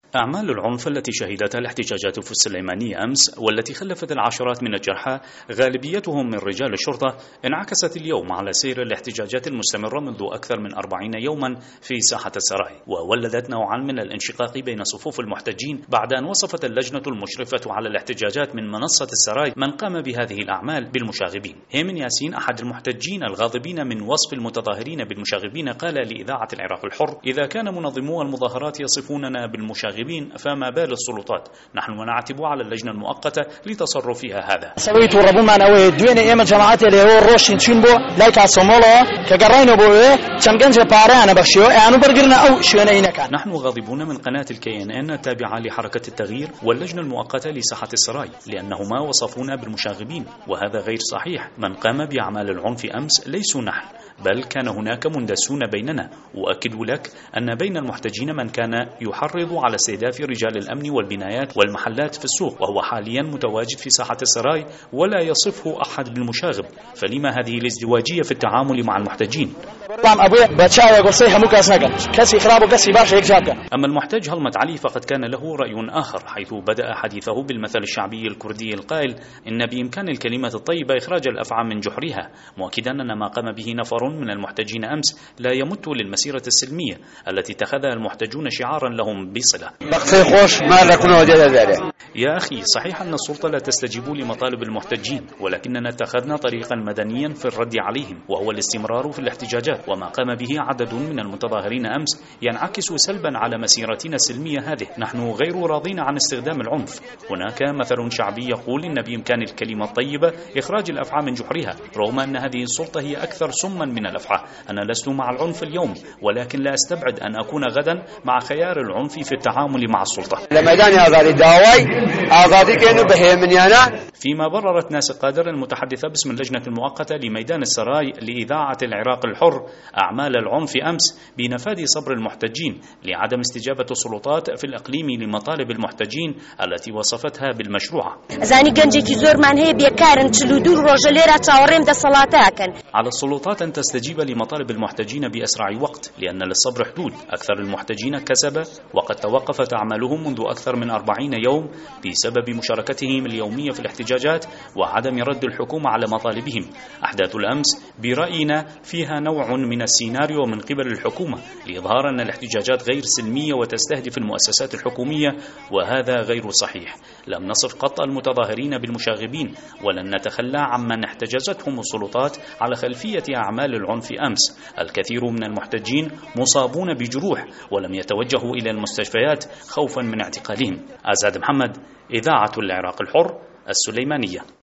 أعمال العنف التي شهدتها الاحتجاجات في السليمانية أمس والتي خلفت العشرات من الجرحى غالبيتهم من رجال الشرطة انعكست اليوم على سير الاحتجاجات المستمرة منذ أكثر من 40 يوما في ساحة السراي، وولدت نوعا من الانشقاق بين صفوف المحتجين بعد أن وصفت اللجنة المشرفة على الاحتجاجات من منصة السراي من قام بهذه الأعمال بالمشاغبين. هيمن ياسين أحد المحتجين الغاضبين من وصف المتظاهرين بالمشاغبين قال لإذاعة العراق الحر: إذا كان منظمو المظاهرات يصفوننا بالمشاغبين فما بال السلطات؟ نحن نعتب على اللجنة المؤقتة لتصرفها هذا. سويت ربما أوي دوين أيام الجماعات اللي هو روشين تشينبو لايك عصمولا كجرينو بوه تشمجنج باران بشيو أنا برجرنا أو شو أنا كان. نحن غاضبون من قناة الKNN التابعة لحركة التغيير واللجنة المؤقتة لساحة السراي لأنهما وصفونا بالمشاغبين، وهذا غير صحيح. من قام بأعمال العنف أمس ليسوا نحن، بل كان هناك مندسون بيننا. وأكد لك أن بين المحتجين من كان يحرض على استهداف رجال الأمن والبنايات والمحلات في السوق، وهو حاليا متواجد في ساحة السراي ولا يصفه أحد بالمشاغب. فلما هذه الازدواجية في التعامل مع المحتجين؟ أما المحتج هلمت علي فقد كان له رأي آخر، حيث بدأ حديثه بالمثل الشعبي الكردي القائل: إن بإمكان الكلمة الطيبة إخراج الأفعى من جحرها، مؤكدا أن ما قام به نفر من المحتجين أمس لا يمت للمسيرة السلمية التي اتخذها المحتجون شعارا لهم بصلة. يا أخي، صحيح أن السلطة لا تستجيب لمطالب المحتجين، ولكننا اتخذنا طريقا مدنيا في الرد عليهم، وهو الاستمرار في الاحتجاجات. وما قام به عدد من المتظاهرين أمس ينعكس سلبا على مسيرتنا السلمية هذه. نحن غير راضين عن استخدام العنف. هناك مثل شعبي يقول: إن بإمكان الكلمة الطيبة إخراج الأفعى من جحرها، رغم أن هذه السلطة هي أكثر سما من الأفعى. أنا لست مع العنف اليوم، ولكن لا أستبعد أن أكون غدا مع خيار العنف في التعامل مع السلطة. فيما بررت ناس قادر المتحدثة باسم اللجنة المؤقتة لميدان السراي لإذاعة العراق الحر أعمال العنف أمس بنفاذ صبر المحتجين لعدم استجابة السلطات في الإقليم لمطالب المحتجين التي وصفتها بالمشروعة. على السلطات أن تستجيب لمطالب المحتجين بأسرع وقت، لأن للصبر حدود. أكثر المحتجين كسب وقد توقفت أعمالهم منذ أكثر من 40 يوم بسبب مشاركتهم اليومية في الاحتجاجات وعدم رد الحكومة على مطالبهم. أحداث الأمس برأينا فيها نوع من السيناريو من قبل الحكومة لإظهار أن الاحتجاجات غير سلمية وتستهدف المؤسسات الحكومية، وهذا غير صحيح. لم نصف قط المتظاهرين بالمشاغبين، ولن نتخلى عمن احتجزتهم السلطات على خلفية أعمال العنف أمس. الكثير من المحتجين مصابون بجروح ولم يتوجهوا إلى المستشفيات خوفا من اعتقالهم. أزاد محمد، إذاعة العراق الحر، السليمانية.